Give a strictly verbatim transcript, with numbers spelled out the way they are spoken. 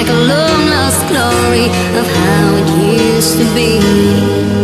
like a long lost glory of how it used to be.